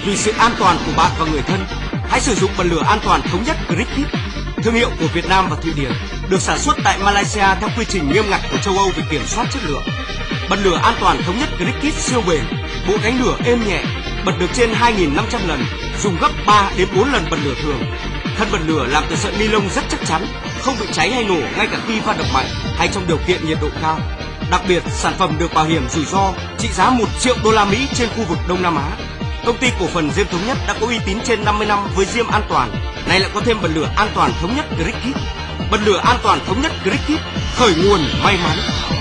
Vì sự an toàn của bạn và người thân, hãy sử dụng bật lửa an toàn thống nhất Cricket, thương hiệu của Việt Nam và Thụy Điển, được sản xuất tại Malaysia theo quy trình nghiêm ngặt của châu Âu về kiểm soát chất lượng. Bật lửa an toàn thống nhất Cricket siêu bền, bộ cánh lửa êm nhẹ, bật được trên 2.500 lần, dùng gấp 3 đến 4 lần bật lửa thường. Thân bật lửa làm từ sợi ni lông rất chắc chắn, không bị cháy hay nổ ngay cả khi phát động mạnh hay trong điều kiện nhiệt độ cao. Đặc biệt, sản phẩm được bảo hiểm rủi ro trị giá 1 triệu đô la Mỹ trên khu vực Đông Nam Á. Công ty cổ phần Diêm Thống Nhất đã có uy tín trên 50 năm với diêm an toàn, nay lại có thêm bật lửa an toàn thống nhất Cricket. Bật lửa an toàn thống nhất Cricket, khởi nguồn may mắn.